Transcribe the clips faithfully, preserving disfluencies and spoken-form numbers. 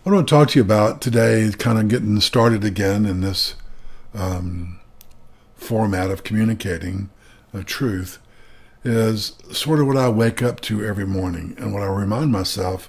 What I want to talk to you about today is kind of getting started again in this um, format of communicating the truth is sort of what I wake up to every morning and what I remind myself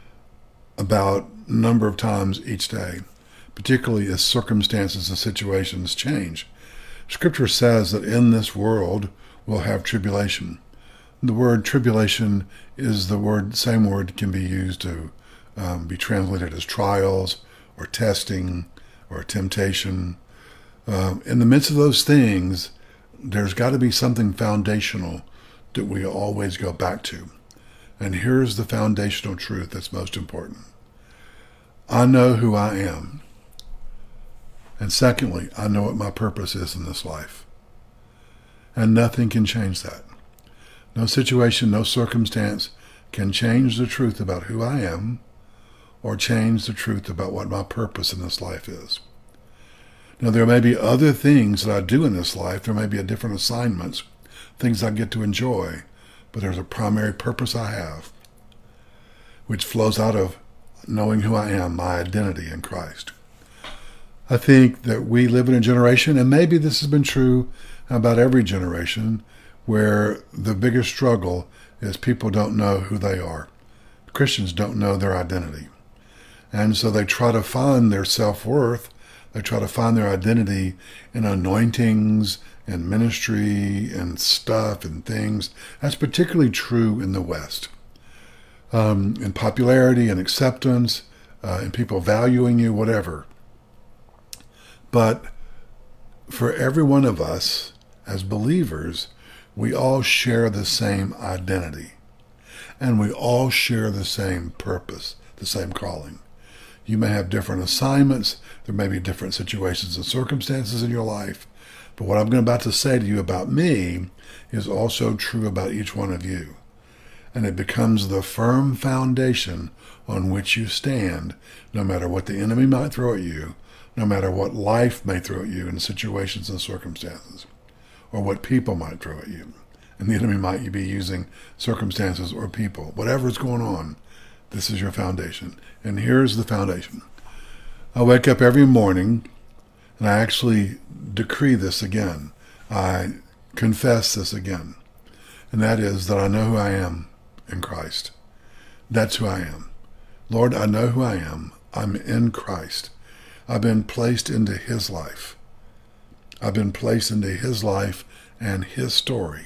about a number of times each day, particularly as circumstances and situations change. Scripture says that in this world we'll have tribulation. The word tribulation is the word, same word can be used to um, be translated as trials or testing or temptation. Um, in the midst of those things, there's got to be something foundational that we always go back to. And here's the foundational truth that's most important. I know who I am. And secondly, I know what my purpose is in this life. And nothing can change that. No situation, no circumstance can change the truth about who I am or change the truth about what my purpose in this life is. Now, there may be other things that I do in this life. There may be a different assignments, things I get to enjoy, but there's a primary purpose I have, which flows out of knowing who I am, my identity in Christ. I think that we live in a generation, and maybe this has been true about every generation, where the biggest struggle is people don't know who they are. Christians don't know their identity. And so they try to find their self-worth. They try to find their identity in anointings and ministry and stuff and things. That's particularly true in the West. Um, in popularity and acceptance, uh, and people valuing you, whatever. But for every one of us as believers, we all share the same identity. And we all share the same purpose, the same calling. You may have different assignments. There may be different situations and circumstances in your life. But what I'm about to say to you about me is also true about each one of you. And it becomes the firm foundation on which you stand, no matter what the enemy might throw at you, no matter what life may throw at you in situations and circumstances, or what people might throw at you. And the enemy might be using circumstances or people. Whatever's going on, this is your foundation. And here's the foundation. I wake up every morning, and I actually decree this again. I confess this again. And that is that I know who I am in Christ. That's who I am. Lord, I know who I am. I'm in Christ. I've been placed into his life. I've been placed into his life and his story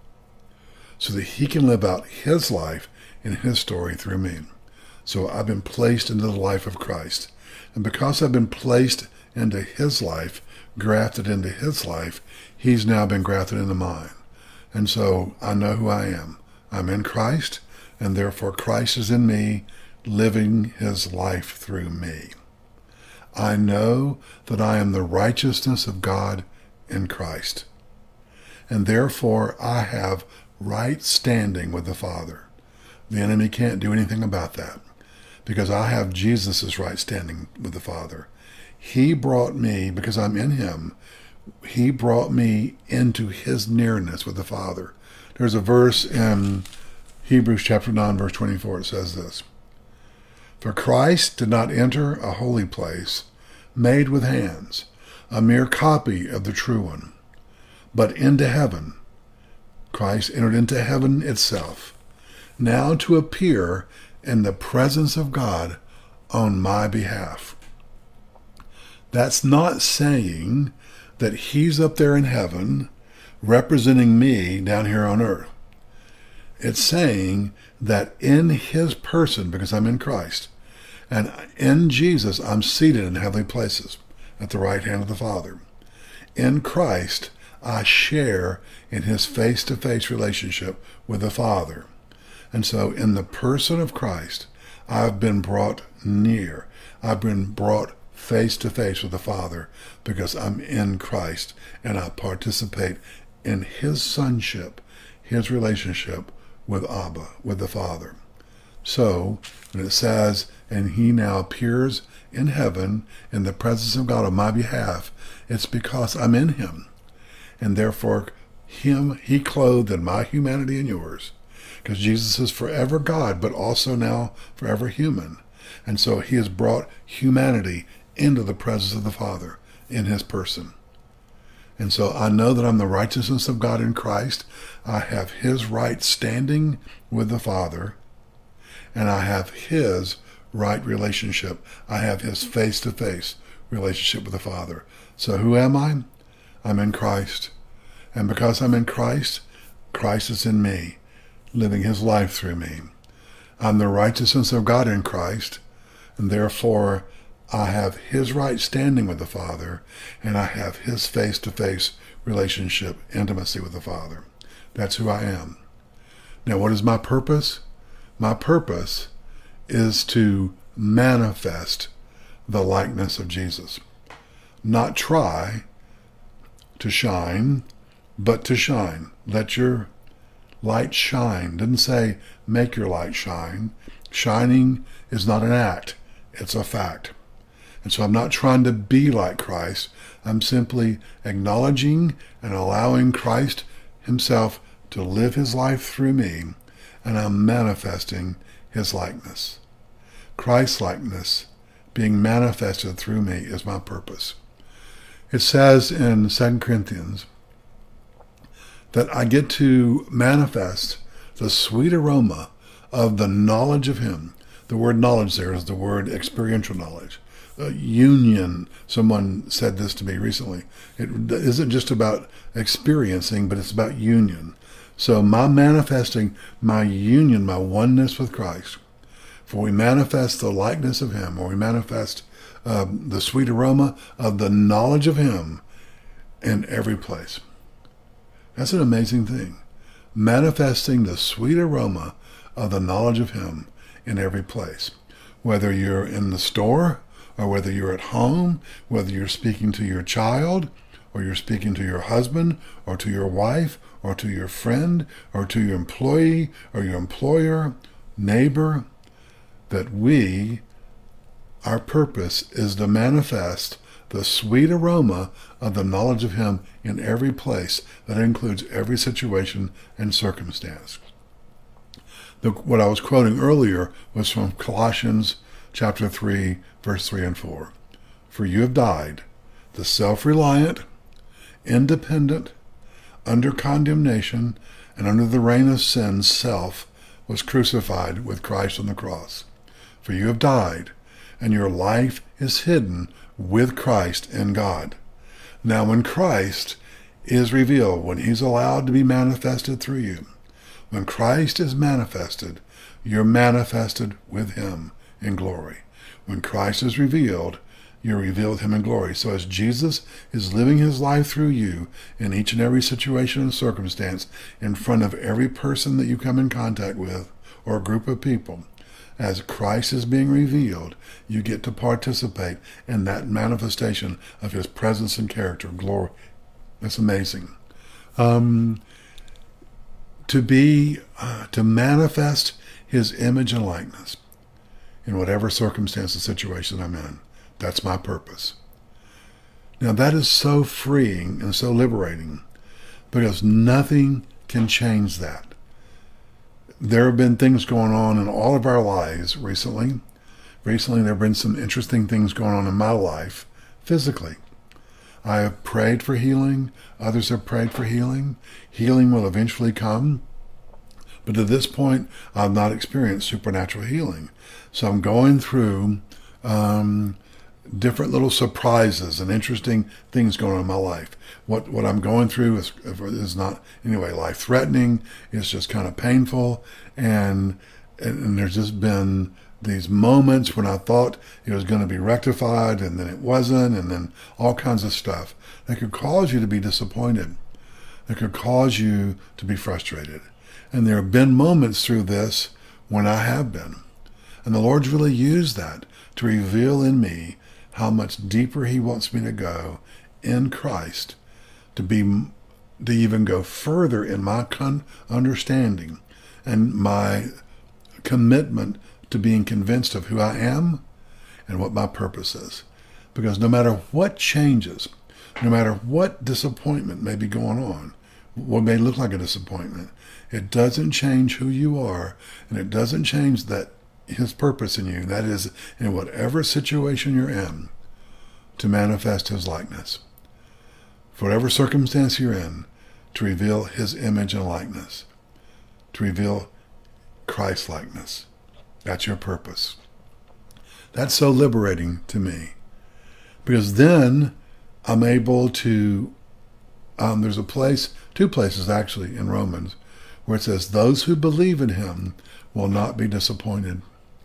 so that he can live out his life and his story through me. So I've been placed into the life of Christ. And because I've been placed into his life, grafted into his life, he's now been grafted into mine. And so I know who I am. I'm in Christ, and therefore Christ is in me, living his life through me. I know that I am the righteousness of God in Christ. And therefore I have right standing with the Father. The enemy can't do anything about that because I have Jesus' right standing with the Father. He brought me, because I'm in him, he brought me into his nearness with the Father. There's a verse in Hebrews chapter nine, verse twenty-four. It says this: For Christ did not enter a holy place made with hands, a mere copy of the true one, but into heaven. Christ entered into heaven itself, now to appear in the presence of God on my behalf. That's not saying that he's up there in heaven representing me down here on earth. It's saying that in his person, because I'm in Christ, and in Jesus, I'm seated in heavenly places at the right hand of the Father. In Christ, I share in his face-to-face relationship with the Father. And so in the person of Christ, I've been brought near. I've been brought face-to-face with the Father because I'm in Christ and I participate in his sonship, his relationship with Abba, with the Father. So when it says, and he now appears in heaven in the presence of God on my behalf, it's because I'm in him. And therefore, him, he clothed in my humanity and yours. Because Jesus is forever God, but also now forever human. And so he has brought humanity into the presence of the Father in his person. And so I know that I'm the righteousness of God in Christ. I have his right standing with the Father, and I have his right relationship. I have his face-to-face relationship with the Father. So who am I? I'm in Christ. And because I'm in Christ, Christ is in me, living his life through me. I'm the righteousness of God in Christ, and therefore I have his right standing with the Father, and I have his face-to-face relationship, intimacy with the Father. That's who I am. Now, what is my purpose? My purpose is to manifest the likeness of Jesus. Not try to shine, but to shine. Let your light shine. Didn't say make your light shine. Shining is not an act. It's a fact. And so I'm not trying to be like Christ. I'm simply acknowledging and allowing Christ himself to live his life through me, and I'm manifesting his likeness. Christ's likeness being manifested through me is my purpose. It says in Second Corinthians that I get to manifest the sweet aroma of the knowledge of him. The word knowledge there is the word experiential knowledge. Uh, union, someone said this to me recently. It isn't just about experiencing, but it's about union. So my manifesting my union, my oneness with Christ, for we manifest the likeness of him, or we manifest um, the sweet aroma of the knowledge of him in every place. That's an amazing thing. Manifesting the sweet aroma of the knowledge of him in every place. Whether you're in the store, or whether you're at home, whether you're speaking to your child, or you're speaking to your husband, or to your wife, or to your friend, or to your employee, or your employer, neighbor, that we, our purpose is to manifest the sweet aroma of the knowledge of him in every place. That includes every situation and circumstance. The, what I was quoting earlier was from Colossians chapter three, verse three and four. For you have died, the self-reliant, independent, under condemnation, and under the reign of sin, self was crucified with Christ on the cross. For you have died, and your life is hidden with Christ in God. Now when Christ is revealed, when he's allowed to be manifested through you, when Christ is manifested, you're manifested with him in glory. When Christ is revealed, you reveal him in glory. So as Jesus is living his life through you in each and every situation and circumstance, in front of every person that you come in contact with, or a group of people, as Christ is being revealed, you get to participate in that manifestation of his presence and character, glory. That's amazing. Um, to be, uh, to manifest his image and likeness in whatever circumstance and situation I'm in. That's my purpose. Now that is so freeing and so liberating, because nothing can change that. There have been things going on in all of our lives recently. Recently there have been some interesting things going on in my life physically. I have prayed for healing. Others have prayed for healing. Healing will eventually come. But at this point, I've not experienced supernatural healing. So I'm going through um, different little surprises and interesting things going on in my life. What what I'm going through is, is not, anyway, life-threatening. It's just kind of painful. And, and, and there's just been these moments when I thought it was going to be rectified, and then it wasn't, and then all kinds of stuff that could cause you to be disappointed. That could cause you to be frustrated. And there have been moments through this when I have been. And the Lord's really used that to reveal in me how much deeper he wants me to go in Christ, to be, to even go further in my con- understanding and my commitment to being convinced of who I am and what my purpose is. Because no matter what changes, no matter what disappointment may be going on, what may look like a disappointment, it doesn't change who you are, and it doesn't change that his purpose in you. That is, in whatever situation you're in, to manifest his likeness. For whatever circumstance you're in, to reveal his image and likeness. To reveal Christ likeness. That's your purpose. That's so liberating to me. Because then I'm able to, um, there's a place, two places actually in Romans, where it says, those who believe in him will not be disappointed.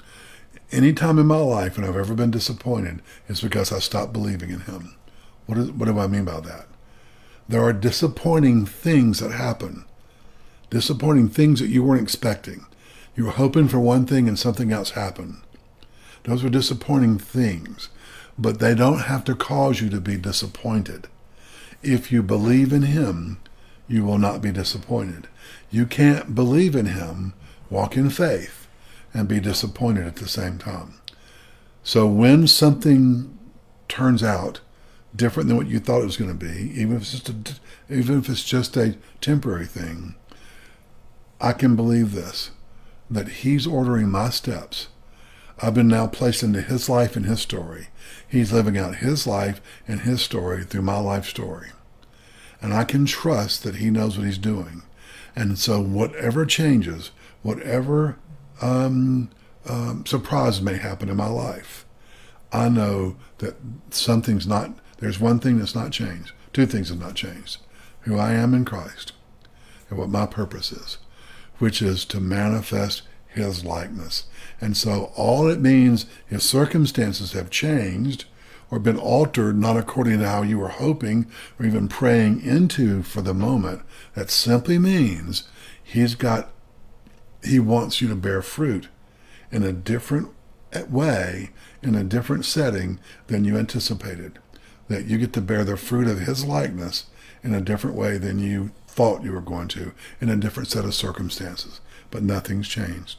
Any time in my life when I've ever been disappointed, it's because I stopped believing in him. What, is, what do I mean by that? There are disappointing things that happen. Disappointing things that you weren't expecting. You were hoping for one thing and something else happened. Those are disappointing things, but they don't have to cause you to be disappointed. If you believe in him, you will not be disappointed. You can't believe in him, walk in faith, and be disappointed at the same time. So when something turns out different than what you thought it was going to be, even if it's just a, even if it's just a temporary thing, I can believe this, that he's ordering my steps. I've been now placed into his life and his story. He's living out his life and his story through my life story. And I can trust that he knows what he's doing. And so whatever changes, whatever um, um, surprise may happen in my life, I know that something's not, there's one thing that's not changed. Two things have not changed. Who I am in Christ and what my purpose is, which is to manifest his likeness. And so all it means if circumstances have changed or been altered, not according to how you were hoping or even praying into for the moment, that simply means he's got, he wants you to bear fruit in a different way, in a different setting than you anticipated. That you get to bear the fruit of his likeness in a different way than you thought you were going to, in a different set of circumstances. But nothing's changed.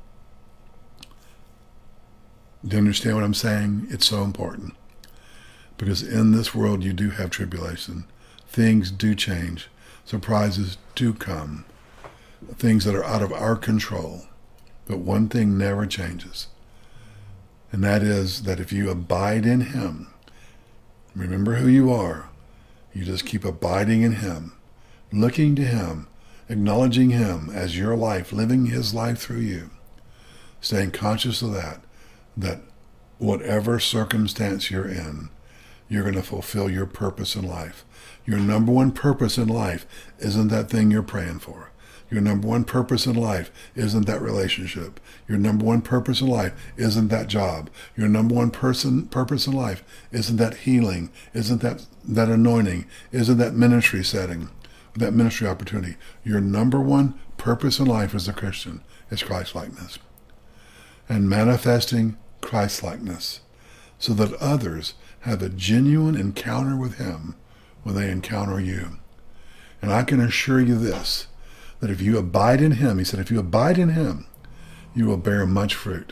Do you understand what I'm saying? It's so important. Because in this world you do have tribulation. Things do change. Surprises do come. Things that are out of our control. But one thing never changes. And that is that if you abide in him, remember who you are. You just keep abiding in him, looking to him, acknowledging him as your life, living his life through you, staying conscious of that, that whatever circumstance you're in, you're going to fulfill your purpose in life. Your number one purpose in life isn't that thing you're praying for. Your number one purpose in life isn't that relationship. Your number one purpose in life isn't that job. Your number one person purpose in life isn't that healing, isn't that, that anointing, isn't that ministry setting, that ministry opportunity. Your number one purpose in life as a Christian is Christ-likeness. And manifesting Christ-likeness so that others have a genuine encounter with him when they encounter you. And I can assure you this, that if you abide in him, he said, if you abide in him, you will bear much fruit.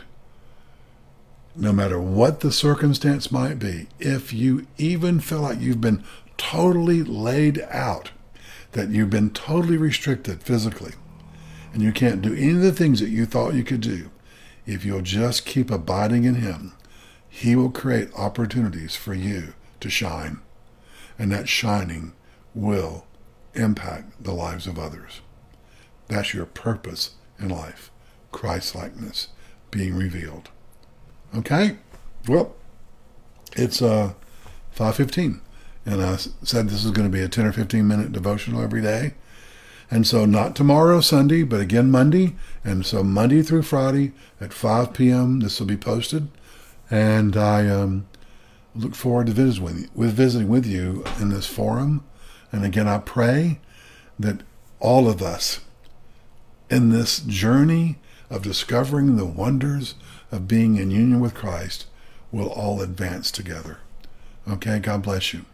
No matter what the circumstance might be, if you even feel like you've been totally laid out, that you've been totally restricted physically, and you can't do any of the things that you thought you could do, if you'll just keep abiding in him, he will create opportunities for you to shine. And that shining will impact the lives of others. That's your purpose in life. Christ-likeness being revealed. Okay? Well, it's uh, five fifteen. And I said this is going to be a ten or fifteen minute devotional every day. And so not tomorrow, Sunday, but again Monday. And so Monday through Friday at five p.m. this will be posted. And I um, look forward to visiting with, you, with visiting with you in this forum. And again, I pray that all of us in this journey of discovering the wonders of being in union with Christ will all advance together. Okay, God bless you.